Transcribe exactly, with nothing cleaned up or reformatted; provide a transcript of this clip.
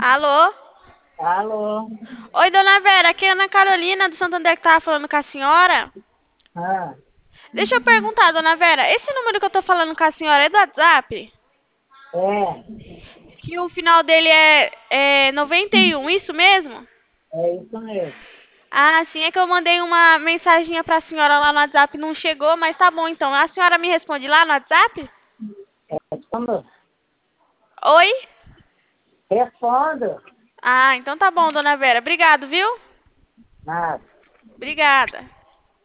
Alô? Alô? Oi, dona Vera, aqui é a Ana Carolina do Santander que tava falando com a senhora. Ah, Deixa eu perguntar, dona Vera, esse número que eu tô falando com a senhora é do WhatsApp? é, Que o final dele é, é noventa e um, isso mesmo? é isso mesmo. Ah, sim, é que eu mandei uma mensaginha pra senhora lá no WhatsApp, não chegou, mas tá bom então. A senhora me responde lá no WhatsApp? Respondo. Oi? Respondo. Ah, então tá bom, dona Vera. Obrigado, viu? Nada. Obrigada.